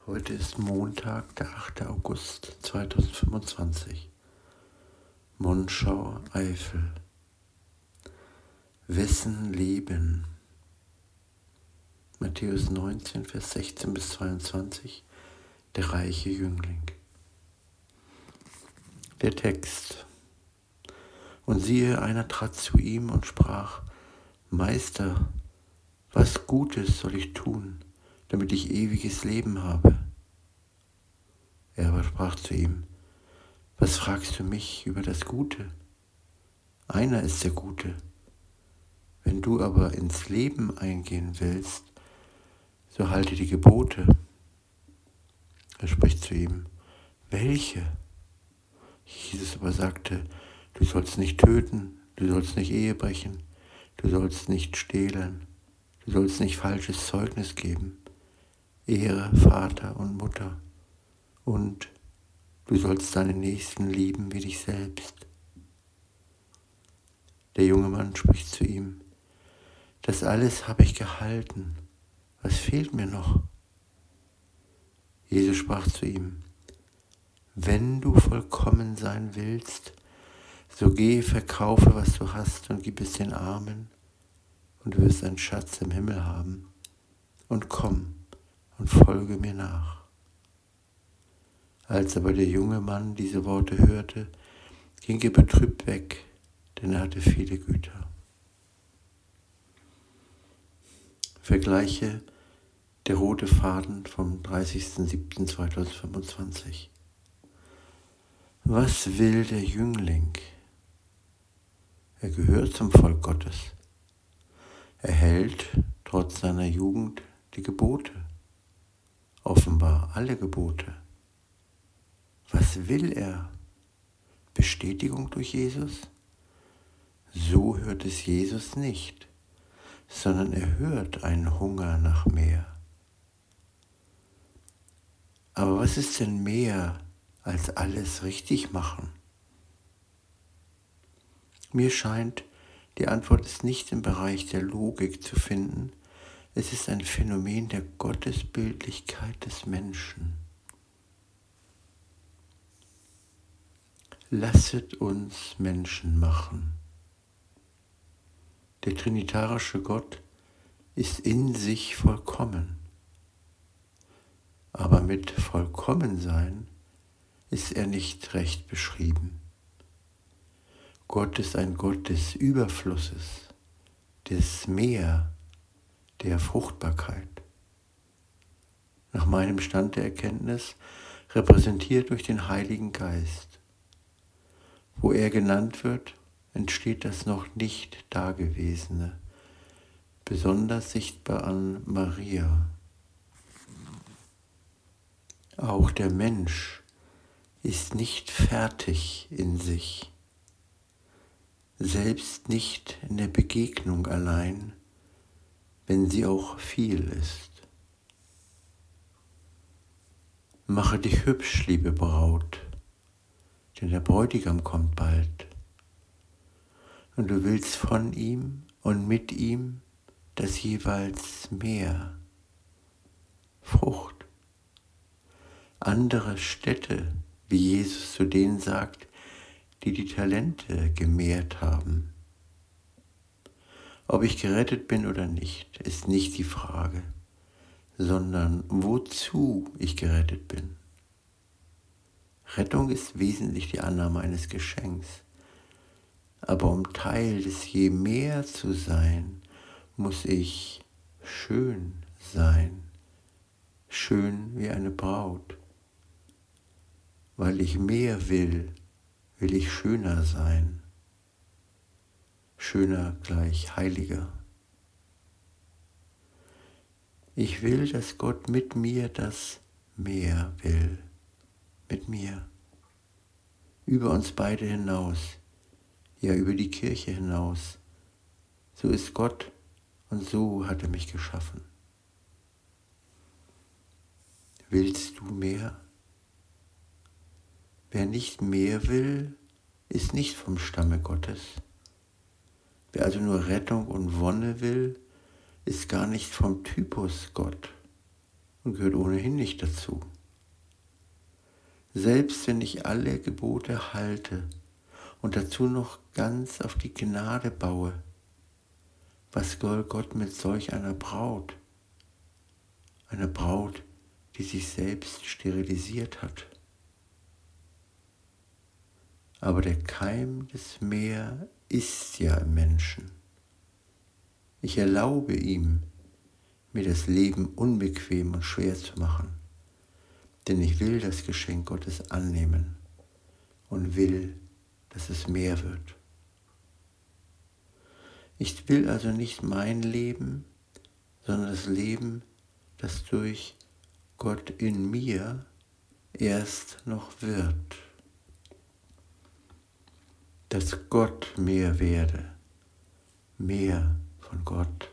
Heute ist Montag, der 8. August 2025. Monschau, Eifel. Wessen Leben? Matthäus 19, Vers 16 bis 22. Der reiche Jüngling. Der Text. Und siehe, einer trat zu ihm und sprach: Meister, was Gutes soll ich tun, damit ich ewiges Leben habe? Er aber sprach zu ihm: Was fragst du mich über das Gute? Einer ist der Gute. Wenn du aber ins Leben eingehen willst, so halte die Gebote. Er spricht zu ihm: Welche? Jesus aber sagte: Du sollst nicht töten, du sollst nicht Ehe brechen, du sollst nicht stehlen, du sollst nicht falsches Zeugnis geben, ehre Vater und Mutter, und du sollst deinen Nächsten lieben wie dich selbst. Der junge Mann spricht zu ihm: Das alles habe ich gehalten, was fehlt mir noch? Jesus sprach zu ihm: Wenn du vollkommen sein willst, so geh, verkaufe, was du hast, und gib es den Armen, und du wirst einen Schatz im Himmel haben. Und komm und folge mir nach. Als aber der junge Mann diese Worte hörte, ging er betrübt weg, denn er hatte viele Güter. Vergleiche der rote Faden vom 30.07.2025. Was will der Jüngling? Er gehört zum Volk Gottes. Er hält trotz seiner Jugend die Gebote, offenbar alle Gebote. Was will er? Bestätigung durch Jesus? So hört es Jesus nicht, sondern er hört einen Hunger nach mehr. Aber was ist denn mehr als alles richtig machen? Mir scheint, die Antwort ist nicht im Bereich der Logik zu finden. Es ist ein Phänomen der Gottesbildlichkeit des Menschen. Lasset uns Menschen machen. Der trinitarische Gott ist in sich vollkommen. Aber mit Vollkommensein ist er nicht recht beschrieben. Gott ist ein Gott des Überflusses, des Mehr, der Fruchtbarkeit. Nach meinem Stand der Erkenntnis repräsentiert durch den Heiligen Geist. Wo er genannt wird, entsteht das noch nicht Dagewesene, besonders sichtbar an Maria. Auch der Mensch ist nicht fertig in sich, selbst nicht in der Begegnung allein, wenn sie auch viel ist. Mache dich hübsch, liebe Braut, denn der Bräutigam kommt bald. Und du willst von ihm und mit ihm das jeweils mehr, Frucht. Andere Städte, wie Jesus zu denen sagt, die die Talente gemehrt haben. Ob ich gerettet bin oder nicht, ist nicht die Frage, sondern wozu ich gerettet bin. Rettung ist wesentlich die Annahme eines Geschenks. Aber um Teil des Je mehr zu sein, muss ich schön sein, schön wie eine Braut. Weil ich mehr will, will ich schöner sein. Schöner gleich heiliger. Ich will, dass Gott mit mir das Mehr will. Mit mir. Über uns beide hinaus. Ja, über die Kirche hinaus. So ist Gott und so hat er mich geschaffen. Willst du mehr? Wer nicht mehr will, ist nicht vom Stamme Gottes. Wer also nur Rettung und Wonne will, ist gar nicht vom Typus Gott. und gehört ohnehin nicht dazu. Selbst wenn ich alle Gebote halte und dazu noch ganz auf die Gnade baue, was soll Gott mit solch einer Braut? Einer Braut, die sich selbst sterilisiert hat. Aber der Keim des Mehr ist ja im Menschen. Ich erlaube ihm, mir das Leben unbequem und schwer zu machen, denn ich will das Geschenk Gottes annehmen und will, dass es mehr wird. Ich will also nicht mein Leben, sondern das Leben, das durch Gott in mir erst noch wird. Dass Gott mehr werde, mehr von Gott.